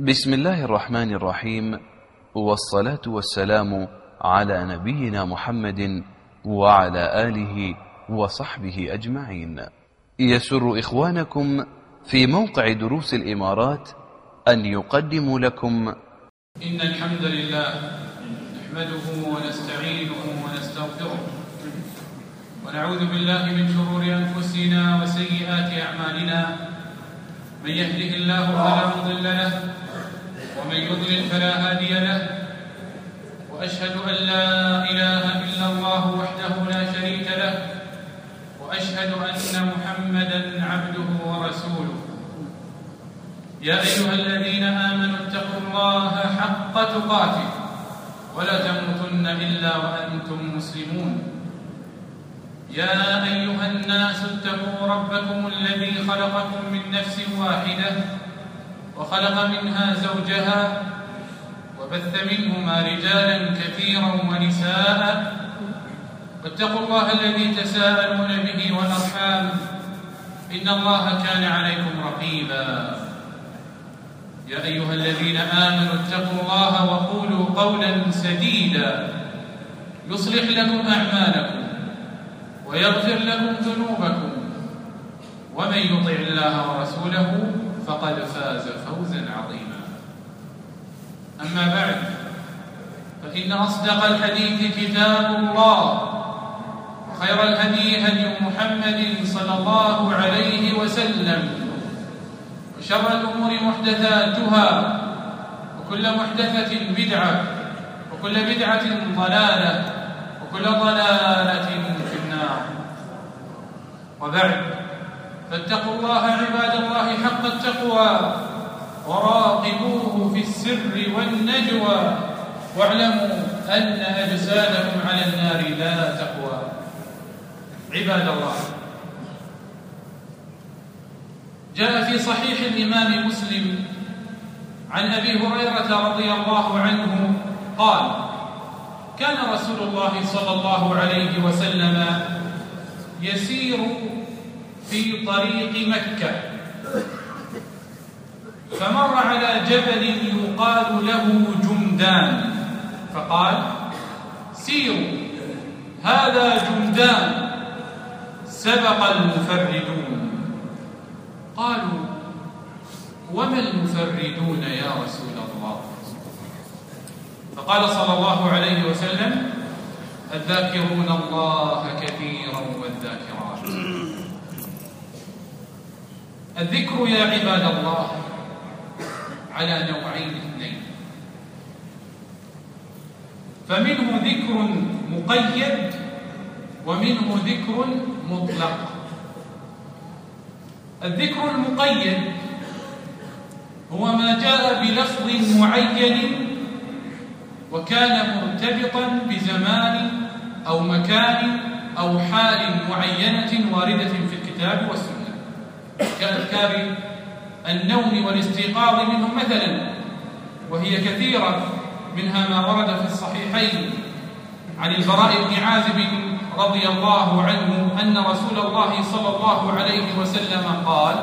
بسم الله الرحمن الرحيم، والصلاة والسلام على نبينا محمد وعلى آله وصحبه أجمعين. يسر إخوانكم في موقع دروس الإمارات أن يقدموا لكم إن الحمد لله نحمده ونستعينه ونستغفره ونعوذ بالله من شرور أنفسنا وسيئات أعمالنا. من يهده الله فلا مضل له ومن يضلل فلا هادي له، وأشهد أن لا إله إلا الله وحده لا شريك له، وأشهد أن محمدا عبده ورسوله. يا أيها الذين آمنوا اتقوا الله حق تقاته ولا تموتن إلا وأنتم مسلمون. يا أيها الناس اتقوا ربكم الذي خلقكم من نفس واحدة وخلق منها زوجها وبث منهما رجالا كثيرا ونساء، واتقوا الله الذي تساءلون به والأرحام إن الله كان عليكم رقيبا. يا أيها الذين آمنوا اتقوا الله وقولوا قولا سديدا يصلح لكم أعمالكم ويغفر لكم ذنوبكم، ومن يطع الله ورسوله فقد فاز فوزا عظيما. أما بعد، فإن أصدق الحديث كتاب الله، وخير الهدي هدي محمد صلى الله عليه وسلم، وشر الأمور محدثاتها، وكل محدثة بدعة، وكل بدعة ضلالة، وكل ضلالة في النار. وبعد، فاتقوا الله عباد الله حق التقوى، وراقبوه في السر والنجوى، واعلموا أن أجسادكم على النار لا تقوى. عباد الله، جاء في صحيح الإمام مسلم عن أبي هريرة رضي الله عنه قال: كان رسول الله صلى الله عليه وسلم يسير في طريق مكة، فمر على جبل يقال له جمدان، فقال: سيروا، هذا جمدان، سبق المفردون. قالوا: وما المفردون يا رسول الله؟ فقال صلى الله عليه وسلم: الذاكرون الله كثيرا والذاكرات. الذكر يا عباد الله على نوعين اثنين، فمنه ذكر مقيد ومنه ذكر مطلق. الذكر المقيد هو ما جاء بلفظ معين وكان مرتبطا بزمان أو مكان أو حال معينة واردة في الكتاب والسنة، كأذكار النوم والاستيقاظ منه مثلا، وهي كثيرة، منها ما ورد في الصحيحين عن البراء بن عازب رضي الله عنه أن رسول الله صلى الله عليه وسلم قال: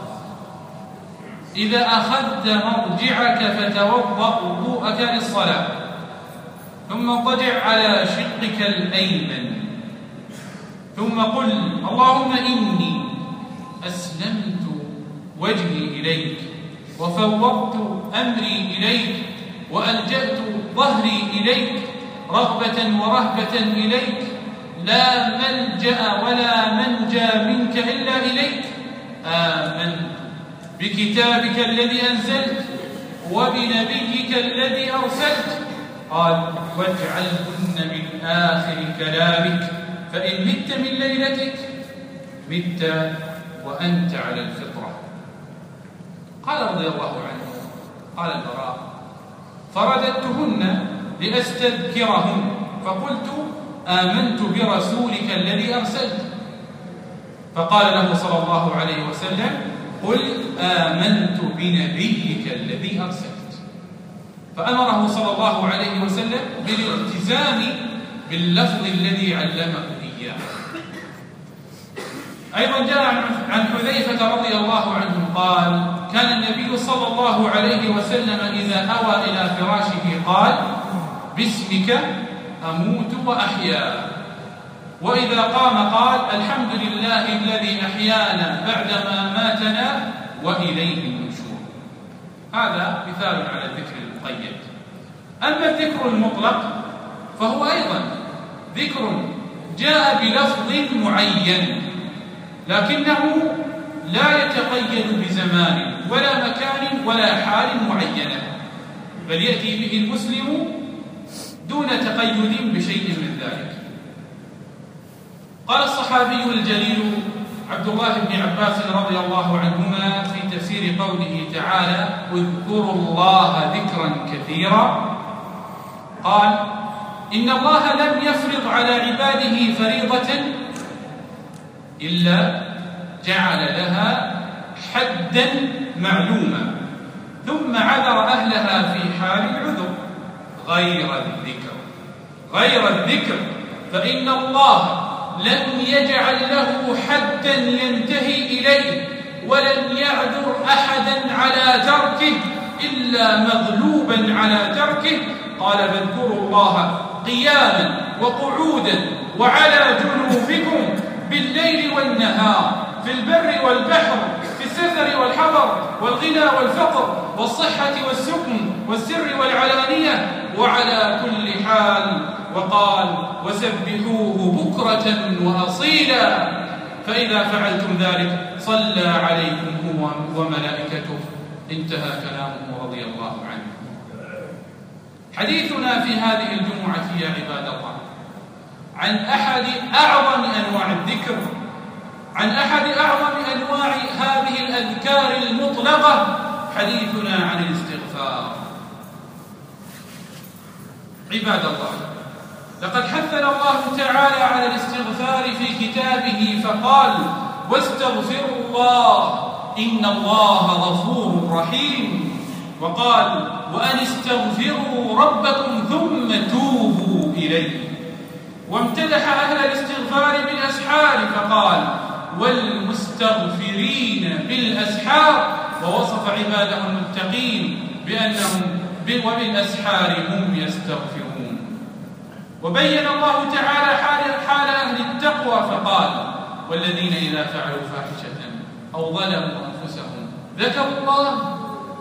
إذا أخذت مرجعك فتوضأ وضوءك للصلاة، ثم اضطجع على شقك الأيمن، ثم قل: اللهم إني أسلمت وجهي إليك، وفوضت أمري إليك، وألجأت ظهري إليك، رغبة ورهبة إليك، لا ملجأ ولا منجى منك إلا إليك، آمنت بكتابك الذي أنزلت وبنبيك الذي أرسلت. قال: واجعلهن من آخر كلامك، فإن مت من ليلتك مت وأنت على الفطرة. قال رضي الله عنه، قال البراء: فرددتهن لأستذكرهن، فقلت: آمنت برسولك الذي أرسلت. فقال له صلى الله عليه وسلم: قل آمنت بنبيك الذي أرسلت. فأمره صلى الله عليه وسلم بالالتزام باللفظ الذي علمه إياه. أيضا جاء عن حذيفة رضي الله عنه قال: كان النبي صلى الله عليه وسلم إذا أوى إلى فراشه قال: باسمك أموت وأحيا. وإذا قام قال: الحمد لله الذي أحيانا بعدما ماتنا وإليه النشور. هذا مثال على الذكر المقيد. أما الذكر المطلق فهو أيضا ذكر جاء بلفظ معين، لكنه لا يتقيد بزمان ولا مكان ولا حال معينة، بل يأتي به المسلم دون تقيد بشيء من ذلك. قال الصحابي الجليل عبد الله بن عباس رضي الله عنهما في تفسير قوله تعالى: اذكروا الله ذكرا كثيرا، قال: إن الله لم يفرض على عباده فريضة إلا جعل لها حدا معلوما، ثم عذر أهلها في حال العذر غير الذكر، فإن الله لم يجعل له حدا ينتهي إليه، ولم يعذر أحدا على تركه إلا مغلوبا على تركه. قال: فاذكروا الله قياما وقعودا وعلى جنوبكم بالليل والنهار، في البر والبحر، في السفر والحضر، والغنى والفقر، والصحة والسقم، والسر والعلانية، وعلى كل حال. وقال: وسبحوه بكرة وأصيلا، فإذا فعلتم ذلك صلى عليكم هو وملائكته. انتهى كلامه رضي الله عنه. حديثنا في هذه الجمعة يا عباد الله عن أحد أعظم أنواع الذكر، عن أحد أعظم أنواع هذه الأذكار المطلقة. حديثنا عن الاستغفار. عباد الله، لقد حثنا الله تعالى على الاستغفار في كتابه فقال: واستغفروا الله إن الله غفور رحيم. وقال: وأن استغفروا ربكم ثم توبوا إليه. وامتدح أهل الاستغفار بالأسحار فقال: والمستغفرين بالأسحار، ووصف عباده المتقين بأنهم وبالأسحار هم يستغفرون. وبين الله تعالى حال أهل التقوى فقال: والذين إذا فعلوا فاحشة أو ظلموا أنفسهم ذكروا الله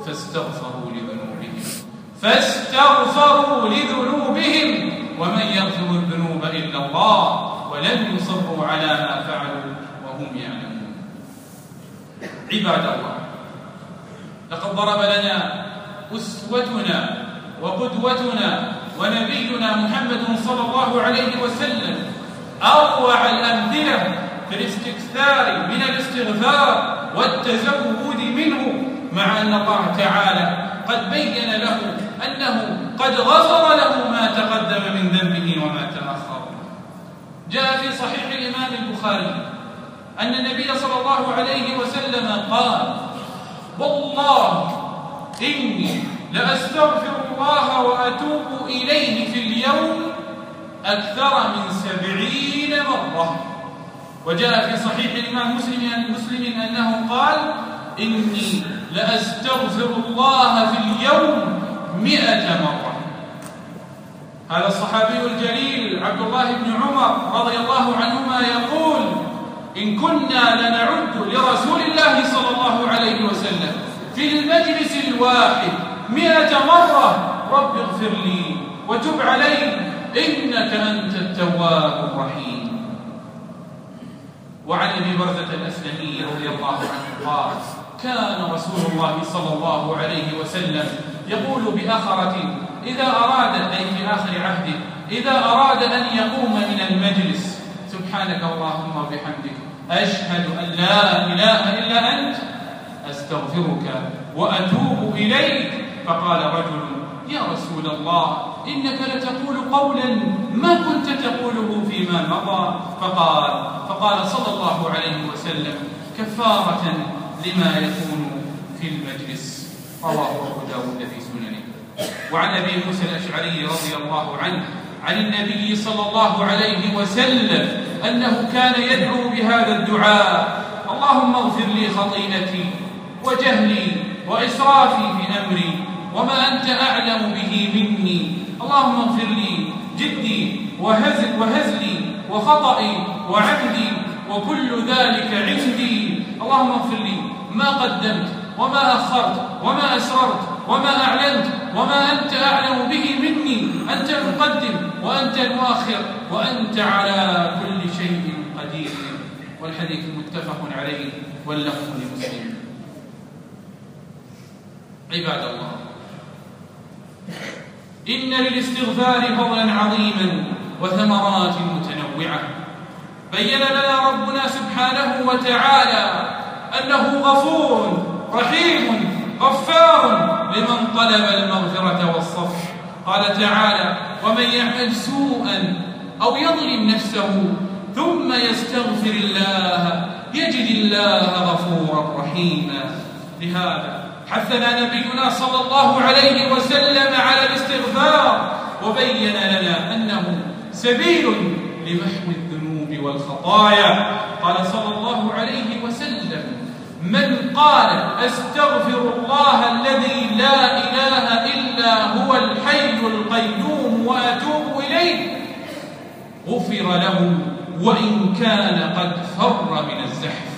فاستغفروا لذنوبهم ومن يغفر الذنوب إلا الله ولم يصروا على ما فعلوا وهم يعلمون. عباد الله، لقد ضرب لنا أسوتنا وقدوتنا ونبينا محمد صلى الله عليه وسلم أروع الأمثلة في الاستكثار من الاستغفار والتزود منه، مع أن الله تعالى قد بين له أنه قد غفر له ما تقدم من ذنبه وما تأخر. جاء في صحيح الإمام البخاري أن النبي صلى الله عليه وسلم قال: والله إني لأستغفر الله وأتوب إليه في اليوم أكثر من 70 مرة. وجاء في صحيح الإمام مسلم أنه قال: إني لأستغفر الله في اليوم 100 مرة. هذا الصحابي الجليل عبد الله بن عمر رضي الله عنهما يقول: إن كنا لنعد لرسول الله صلى الله عليه وسلم في المجلس الواحد 100 مرة: رب اغفر لي وتب علي إنك أنت التواب الرحيم. وعن أبي برزة الأسلمي رضي الله عنه قال: كان رسول الله صلى الله عليه وسلم يقول بآخرة إذا أراد، أي في آخر عهده، إذا أراد أن يقوم من المجلس: سبحانك اللهم وبحمدك أشهد أن لا إله إلا أنت أستغفرك وأتوب إليك. فقال رجل: يا رسول الله إنك لتقول قولا ما كنت تقوله فيما مضى. فقال صلى الله عليه وسلم: كفارة لما يكون في المجلس. رواه أبو داود في سننه. وعن أبي موسى الأشعري رضي الله عنه عن النبي صلى الله عليه وسلم أنه كان يدعو بهذا الدعاء: اللهم اغفر لي خطيئتي وجهلي وإسرافي في أمري وما أنت أعلم به مني. اللهم اغفر لي جدي وهزلي وخطئي وعمدي وكل ذلك عندي. اللهم اغفر لي ما قدمت وما أخرت وما أسررت وما أعلنت وما أنت أعلم به مني. أنت المقدم وأنت المؤخر وأنت على كل شيء قدير. والحديث متفق عليه واللفظ لمسلم. عباد الله، إن للاستغفار فضلا عظيما وثمرات متنوعة. بين لنا ربنا سبحانه وتعالى أنه غفور رحيم غفار لمن طلب المغفرة والصفح. قال تعالى: ومن يعمل سوءا أو يظلم نفسه ثم يستغفر الله يجد الله غفورا رحيما. لهذا حثنا نبينا صلى الله عليه وسلم على الاستغفار، وبين لنا أنه سبيل لمحو الذنوب والخطايا. قال صلى الله عليه وسلم: من قال أستغفر الله الذي لا إله إلا هو الحي القيوم وأتوب إليه غفر له وإن كان قد فر من الزحف.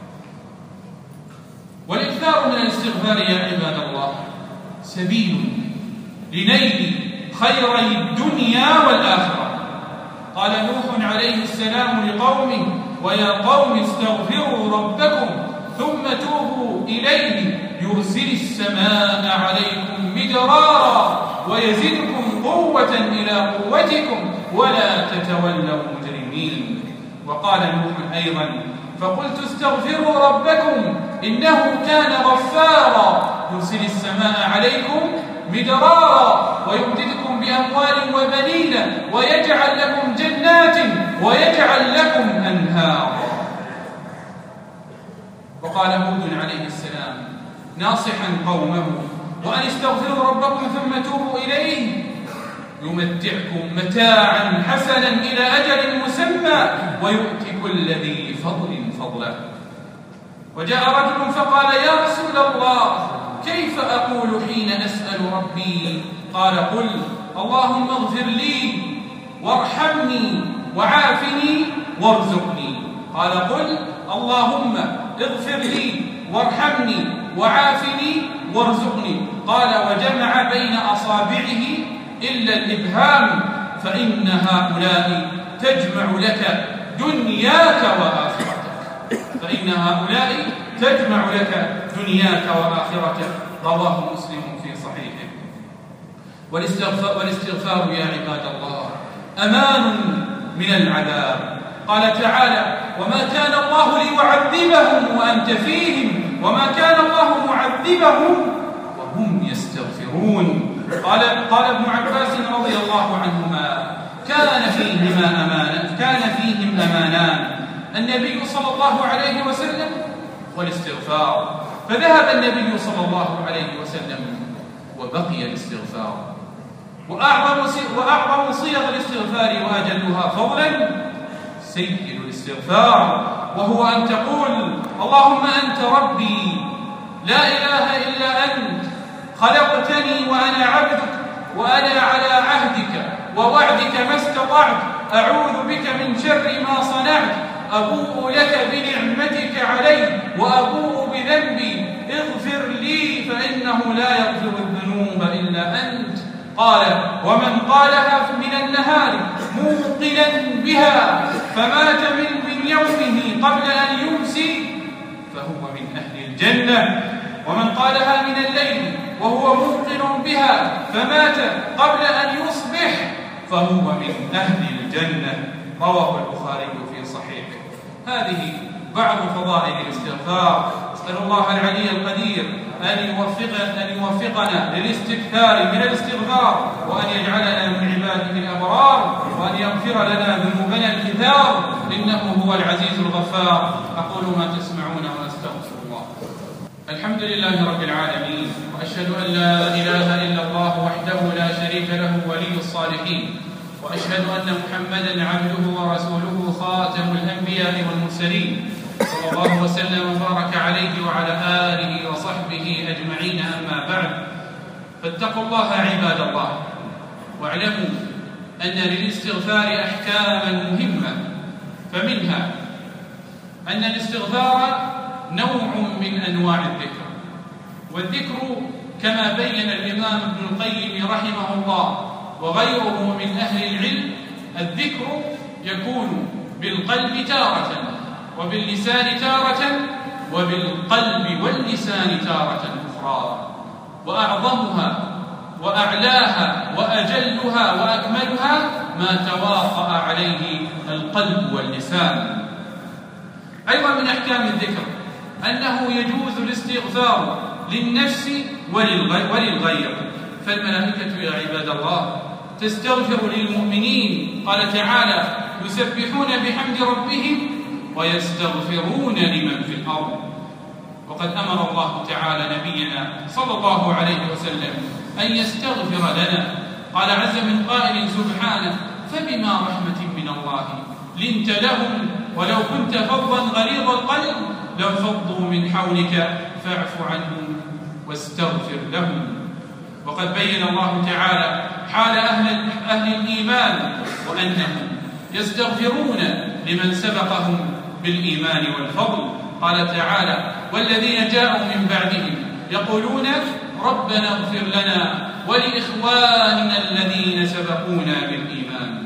والإكثار من الاستغفار يا عباد الله سبيل لنيل خيري الدنيا والآخرة. قال نوح عليه السلام لقومه: ويا قوم استغفروا ربكم ثم توبوا إليه يرسل السماء عليكم مدرارا ويزدكم قوة إلى قوتكم ولا تتولوا مجرمين. وقال نوح أيضا: فقلت استغفروا ربكم إنه كان غفارا يرسل السماء عليكم مدرارا ويمددكم بأموال وبنين ويجعل لكم جنات ويجعل لكم أنهارا. وقال هود عليه السلام ناصحا قومه: وأن استغفروا ربكم ثم توبوا إليه يمتعكم متاعا حسنا إلى أجل مسمى ويؤتي كل ذي فضل فضله. وجاء رجل فقال: يا رسول الله كيف أقول حين أسأل ربي؟ قال: قل اللهم اغفر لي وارحمني وعافني وارزقني. قال: قل اللهم اغفر لي وارحمني وعافني وارزقني. قال: وجمع بين أصابعه إلا الإبهام فإن هؤلاء تجمع لك دنياك وآخرتك. فإن هؤلاء تجمع لك دنياك وآخرتك. رواه مسلم في صحيحه. والاستغفار يا عباد الله أمان من العذاب. قال تعالى: وما كان الله ليعذبهم وأنت فيهم وما كان الله معذبهم وهم يستغفرون. قال ابن عباس رضي الله عنهما: كان فيهم أمانان: النبي صلى الله عليه وسلم والاستغفار. فذهب النبي صلى الله عليه وسلم وبقي الاستغفار. وأعظم صيغ الاستغفار وأجلها فضلا سيد الاستغفار، وهو أن تقول: اللهم أنت ربي لا إله إلا أنت خلقتني وأنا عبدك وأنا على عهدك ووعدك ما استطعت أعوذ بك من شر ما صنعت أبوء لك بنعمتك علي وأبوء بذنبي اغفر لي فإنه لا يغفر الذنوب إلا أنت. قال: ومن قالها من النهار موقنا بها فمات من يومه قبل أن يمسي فهو من أهل الجنة. ومن قالها من الليل وهو موقن بها فمات قبل أن يصبح فهو من أهل الجنة. رواه البخاري في صحيحه. هذه بعض فضائل الاستغفار. أسأل الله العلي القدير أن يوفقنا للاستكثار من الاستغفار، وأن يجعلنا من عباده الأبرار، وأن يغفر لنا ذنوبنا الكثار، إنه هو العزيز الغفار. أقول ما تسمعون وأستغفر الله. الحمد لله رب العالمين، وأشهد أن لا إله إلا الله وحده لا شريك له ولي الصالحين، وأشهد أن محمدا عبده ورسوله خاتم الأنبياء والمرسلين، صلوات الله وسلم وبارك عليه وعلى آله وصحبه أجمعين، أما بعد، فاتقوا الله عباد الله، واعلموا أن للاستغفار أحكاما مهمة، فمنها أن الاستغفار نوع من أنواع الذكر، والذكر كما بين الإمام ابن القيم رحمه الله وغيره من أهل العلم، الذكر يكون بالقلب تارة، وباللسان تارة، وبالقلب واللسان تارة أخرى، وأعظمها وأعلاها وأجلها وأكملها ما تواطأ عليه القلب واللسان. أيضا من أحكام الذكر أنه يجوز الاستغفار للنفس وللغير، فالملائكة يا عباد الله تستغفر للمؤمنين، قال تعالى: يسبحون بحمد ربهم ويستغفرون لمن في الأرض. وقد أمر الله تعالى نبينا صلى الله عليه وسلم أن يستغفر لنا، قال عز من قائل سبحانه: فبما رحمة من الله لنت لهم ولو كنت فظا غليظ القلب لانفضوا من حولك فاعف عنهم واستغفر لهم. وقد بين الله تعالى حال أهل الإيمان وأنهم يستغفرون لمن سبقهم بالإيمان والفضل، قال تعالى: والذين جاءوا من بعدهم يقولون ربنا اغفر لنا ولإخواننا الذين سبقونا بالإيمان.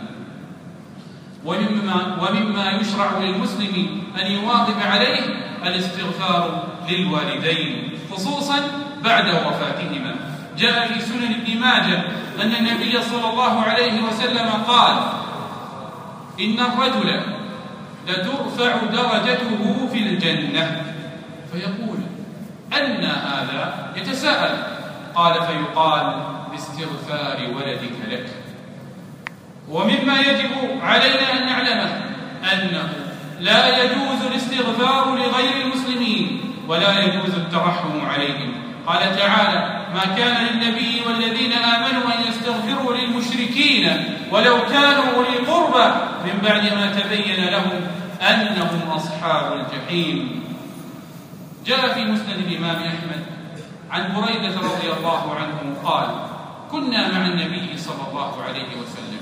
ومما يشرع للمسلم أن يواظب عليه الاستغفار للوالدين، خصوصا بعد وفاتهما. جاء في سنن ابن ماجه أن النبي صلى الله عليه وسلم قال: إن الرجل لترفع درجته في الجنة، فيقول: أن هذا؟ يتساءل، قال: فيقال: باستغفار ولدك لك. ومما يجب علينا أن نعلمه أنه لا يجوز الاستغفار لغير المسلمين ولا يجوز الترحم عليهم، قال تعالى: ما كان للنبي والذين آمنوا أن يستغفروا للمشركين ولو كانوا أولي قربى من بعد ما تبين لهم أنهم أصحاب الجحيم. جاء في مسند الإمام أحمد عن بريدة رضي الله عنه قال: كنا مع النبي صلى الله عليه وسلم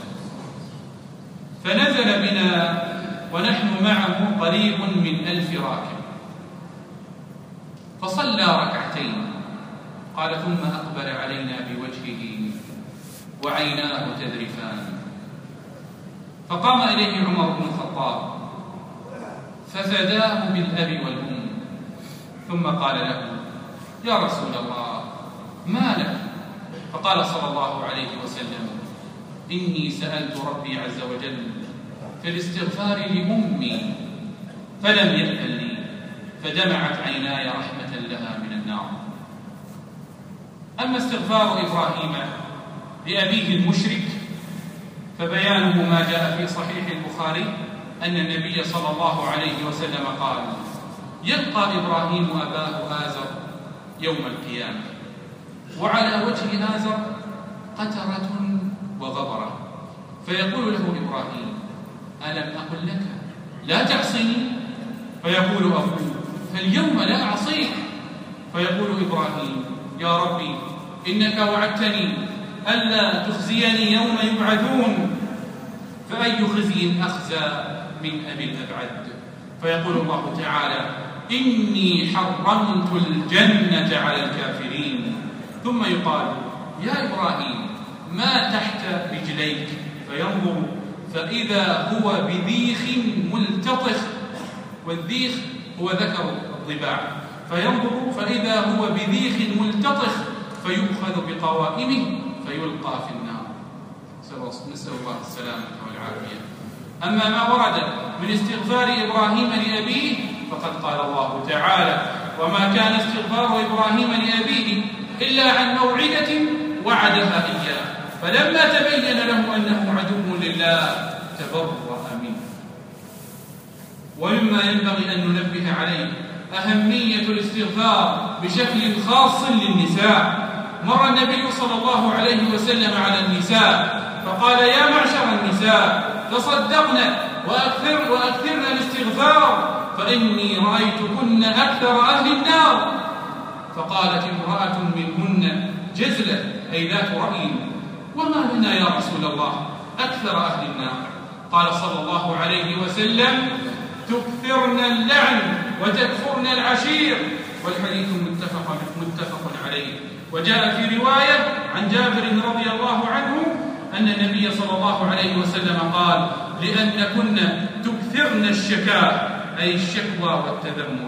فنزل بنا ونحن معه قريب من 1000 راكب، فصلى ركعتين، قال: ثم أقبل علينا بوجهه وعيناه تذرفان، فقام إليه عمر بن الخطاب ففداه بالأب والأم، ثم قال له: يا رسول الله ما لك؟ فقال صلى الله عليه وسلم: إني سألت ربي عز وجل في الاستغفار لأمي فلم يأذن لي، فدمعت عيناي رحمة لها من النار. أما استغفار إبراهيم لأبيه المشرك فبيانه ما جاء في صحيح البخاري أن النبي صلى الله عليه وسلم قال: يلقى إبراهيم أباه آزر يوم القيامة وعلى وجه آزر قترة وغبرة، فيقول له إبراهيم: ألم أقل لك لا تعصني؟ فيقول أبوه: فاليوم لا أعصيك. فيقول إبراهيم: يا ربي إنك وعدتني ألا تخزيني يوم يبعثون، فأي خزي أخزى من أبي الأبعد؟ فيقول الله تعالى: إني حرمت الجنة على الكافرين. ثم يقال: يا إبراهيم ما تحت رجليك؟ فينظر فإذا هو بذيخ ملتطخ، والذيخ هو ذكر الضباع، فينظر فإذا هو بذيخ ملتطخ فيؤخذ بقوائمه فيلقى في النار، نسأل الله السلامة والعافية. أما ما ورد من استغفار إبراهيم لأبيه فقد قال الله تعالى: وما كان استغفار إبراهيم لأبيه إلا عن موعدة وعدها إياه، فلما تبين له أنه عدو لله تبرأ منه. ومما ينبغي أن ننبه عليه أهمية الاستغفار بشكل خاص للنساء. مر النبي صلى الله عليه وسلم على النساء فقال: يا معشر النساء تصدقن وأكثرن الاستغفار، فإني رأيتكن أكثر أهل النار. فقالت امرأة منهن جزلة أي ذات رأي: وما لنا يا رسول الله أكثر أهل النار؟ قال صلى الله عليه وسلم: تكثرن اللعن وتكفرن العشير. والحديث متفق عليه. وجاء في رواية عن جابر رضي الله عنه أن النبي صلى الله عليه وسلم قال: لأنكن تكثرن الشكاء أي الشكوى والتذمر.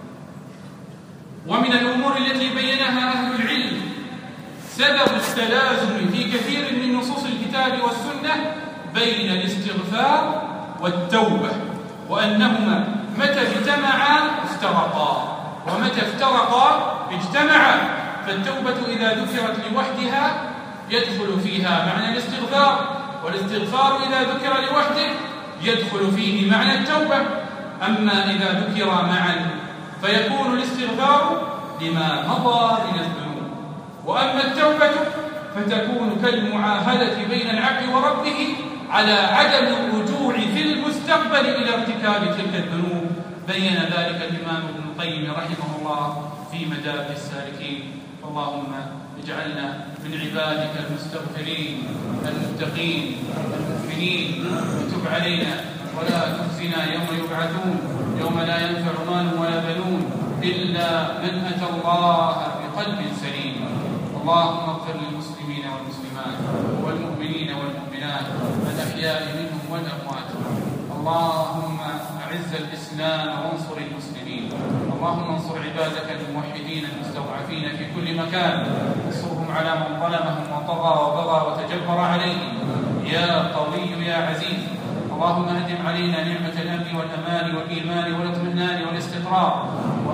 ومن الأمور التي بينها أهل العلم سبب التلازم في كثير من نصوص الكتاب والسنة بين الاستغفار والتوبة، وأنهما متى اجتمعا افترقا، ومتى افترقا اجتمعا. فالتوبة إذا ذكرت لوحدها يدخل فيها معنى الاستغفار، والاستغفار إذا ذكر لوحده يدخل فيه معنى التوبة. أما إذا ذكر معا فيكون الاستغفار لما مضى من الذنوب، وأما التوبة فتكون كالمعاهدة بين العبد وربه على عدم الرجوع في المستقبل إلى ارتكاب تلك الذنوب. بين ذلك الإمام ابن القيم رحمه الله في مدارج السالكين. اللهم اجعلنا من عبادك المستغفرين المتقين المؤمنين، وتب علينا ولا تخزنا يوم يبعثون، يوم لا ينفع مال ولا بنون إلا من أتى الله بقلب سليم. اللهم اغفر للمسلمين والمسلمات والمؤمنين والمؤمنات الأحياء منهم والأموات. اللهم أعز الإسلام وانصر المسلمين. اللهم انصر عبادك الموحدين المستضعفين في كل مكان، انصرهم على من ظلمهم وطغى وبغى وتجبر عليهم يا قوي يا عزيز. اللهم أدم علينا نعمة الأمن والأمان والإيمان والاطمئنان والاستقرار،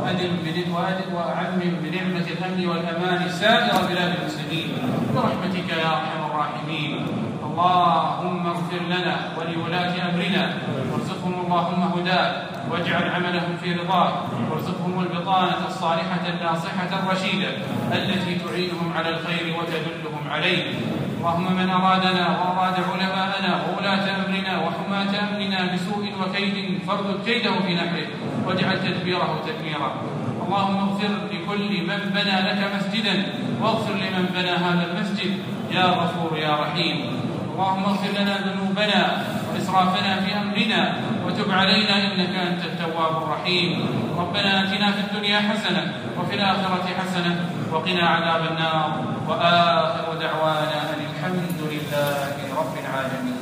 وأعمم بنعمة الأمن والأمان سائر بلاد المسلمين برحمتك يا أرحم الراحمين. اللهم اغفر لنا ولولاة أمرنا، وارزقهم اللهم هداك، واجعل عملهم في رضاك، وارزقهم البطانة الصالحة الناصحة الرشيدة التي تعينهم على الخير وتدلهم عليه. اللهم من أرادنا وأراد علماءنا وولاة أمرنا وحماة أمننا بسوء وكيد فاردد كيده في نحره واجعل تدبيره تدميرا. اللهم اغفر لكل من بنى لك مسجدا، واغفر لمن بنى هذا المسجد يا غفور يا رحيم. اللهم اغفر لنا ذنوبنا وإسرافنا في أمرنا وتب علينا إنك أنت التواب الرحيم. ربنا آتنا في الدنيا حسنة وفي الآخرة حسنة وقنا عذاب النار. وآخر دعوانا أن الحمد لله رب العالمين.